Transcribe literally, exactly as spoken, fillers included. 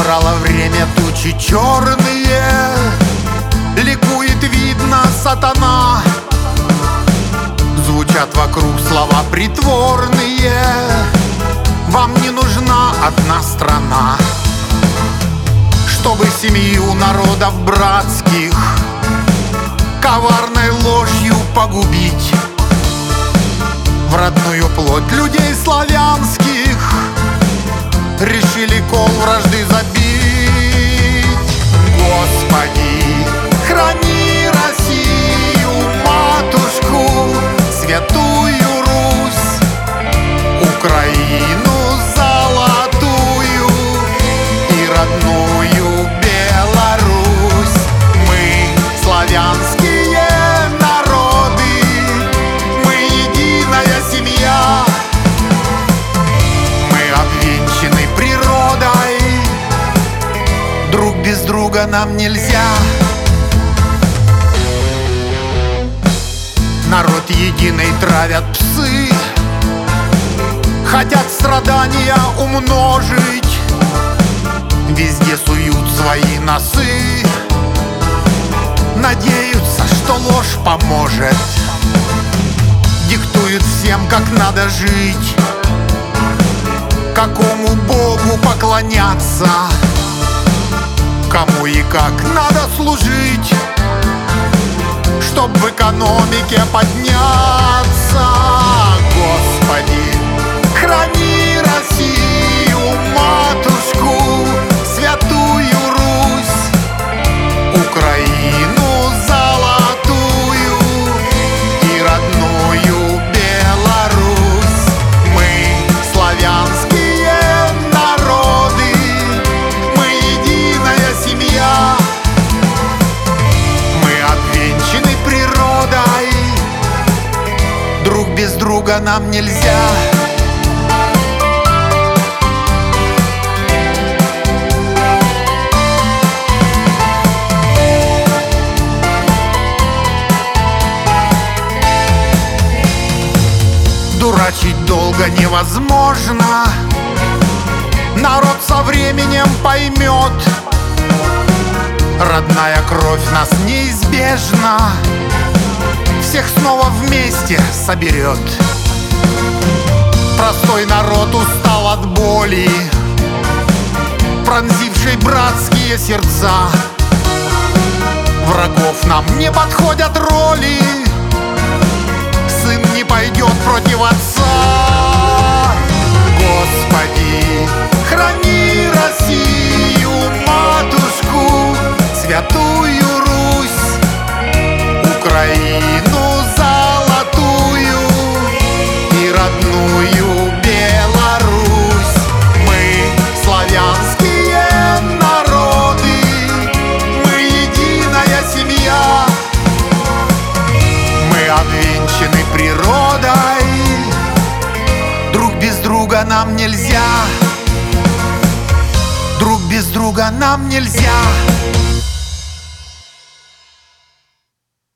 Собрало время тучи черные, ликует, видно, сатана. Звучат вокруг слова притворные: вам не нужна одна страна. Чтобы семью народов братских коварной ложью погубить, в родную плоть людей славянских решили кол вражды забить. Господи, храни Россию, матушку, святую Русь, Украину золотую и родную Беларусь. Мы славянские народы, мы единая семья. Мы обвенчаны природой, друг без друга нам нельзя. Народ единый травят псы, хотят страдания умножить, везде суют свои носы, надеются, что ложь поможет. Диктуют всем, как надо жить, какому богу поклоняться, кому и как надо служить, чтоб в экономике подняться. Господи, храни Россию, матушку, святую Русь, Украину золотую и родную Беларусь. Мы славянские народы, мы единая семья. Мы обвенчаны природой, друг без друга нам нельзя. Дурачить долго невозможно, народ со временем поймет. Родная кровь нас неизбежно всех снова вместе соберет. Простой народ устал от боли, пронзившей братские сердца. Врагов нам не подходят роли, сын не пойдет против отца. Господи, храни Россию, матушку, святую Русь, Украину золотую и родную Беларусь. Мы славянские народы, мы единая семья. Мы обвенчаны природой, друг без друга нам нельзя. Друг без друга нам нельзя.